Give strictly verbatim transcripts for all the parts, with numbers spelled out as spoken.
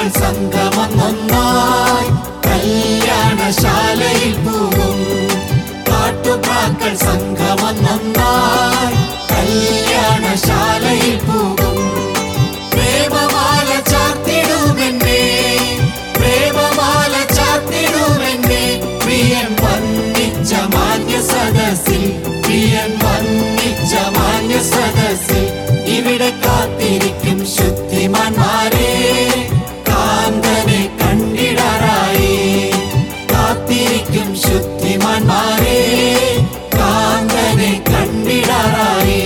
പാട്ടുപ്രാക്കൾ സംഗമൊന്നായി കല്യാണശാലയിൽ പോകും. പാട്ടുപ്രാക്കൾ സംഗമൊന്നായി കല്യാണശാലയിൽ പോകും. പ്രേമമാല ചാർത്തിടുമെന്നേ, പ്രേമമാല ചാർത്തിടുമെന്നേ, പ്രിയൻ വന്നിച്ച മാന്യ സദസ്സിൽ, പ്രിയൻ വന്നിച്ച മാന്യ സദസ്സിൽ ഇവിടെ കാത്തിരിക്കും ശുദ്ധിമാന്മാരെ, കാന്തനെ കണ്ടിടാറായി. കാത്തിരിക്കും ശുദ്ധിമാന്മാരെ, കാന്തനെ കണ്ടിടാറായി.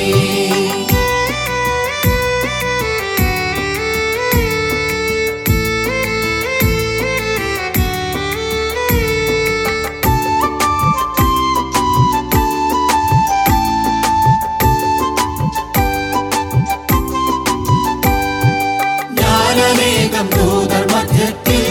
ജ്ഞാനമേഘം ദൂതർ മധ്യത്തിൽ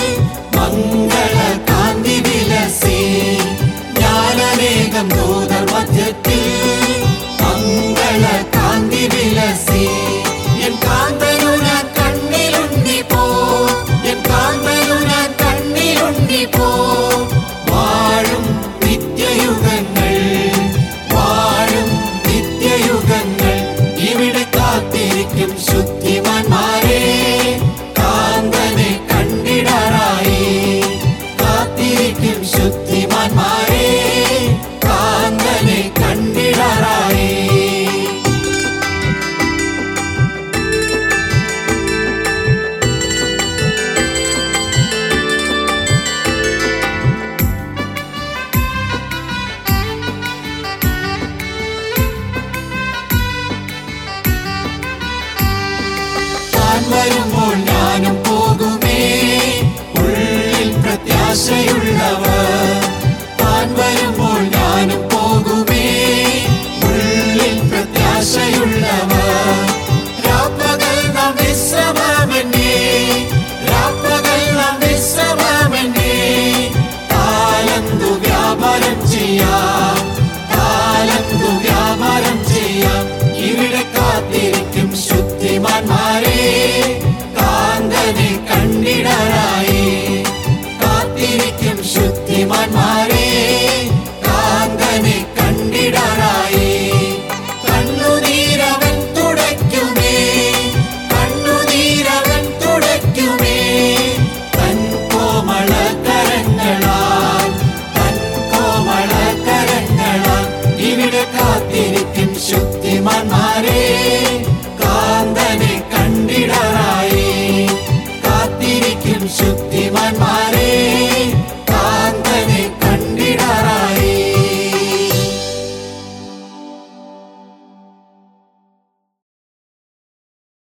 മംഗളകാന്തി വിലസി. ജ്ഞാനമേഘം ദൂതർ മധ്യത്തിൽ മംഗളകാന്തി വിലസി. എൻ കാന്തനുന കണ്ണിലുണ്ണി പോ, എൻ കാന്തനുന കണ്ണിലുണ്ണി പോ. വാഴും നിത്യയുഗങ്ങൾ, വാഴും നിത്യയുഗങ്ങൾ ഇവിടെ കാത്തിരിക്കും ശുദ്ധിമാന്മാരെ, കാന്തനെ കണ്ടിടാറായി. കാത്തിരിക്കും ശുദ്ധിമാന്മാരെ, കാന്തനെ കണ്ടിടാറായി. താൻ വരുമ്പോൾ ഞാനും പോകുമേ, ഉള്ളിൽ പ്രത്യാശയുള്ളവർ. താൻ വരുമ്പോൾ ഞാനും പോകുമേ, ഉള്ളിൽ പ്രത്യാശയുള്ളവർ. രാപ്പകൽ നാം വിശ്രമമെന്നേ, രാപ്പകൽ നാം വിശ്രമമെന്നേ. താലന്തു വ്യാപാരം ചെയ്യാം, താലന്തു വ്യാപാരം ചെയ്യാം. ഇവിടെ കാത്തിരിക്കും ശുദ്ധിമാന്മാരെ, കാന്തനെ കണ്ടിടാറായി. കാത്തിരിക്കും ശുദ്ധിമാന്മാരെ, കാന്തനെ കണ്ടിടാറായി. കണ്ണുനീരവൻ തുടയ്ക്കുമേ, കണ്ണുനീരവൻ തുടയ്ക്കുമേ. തൻ കോമള കരങ്ങളാൽ, തൻ കോമള കരങ്ങളാൽ ഇവിടെ കാത്തിരിക്കും ശുദ്ധിമാന്മാരെ,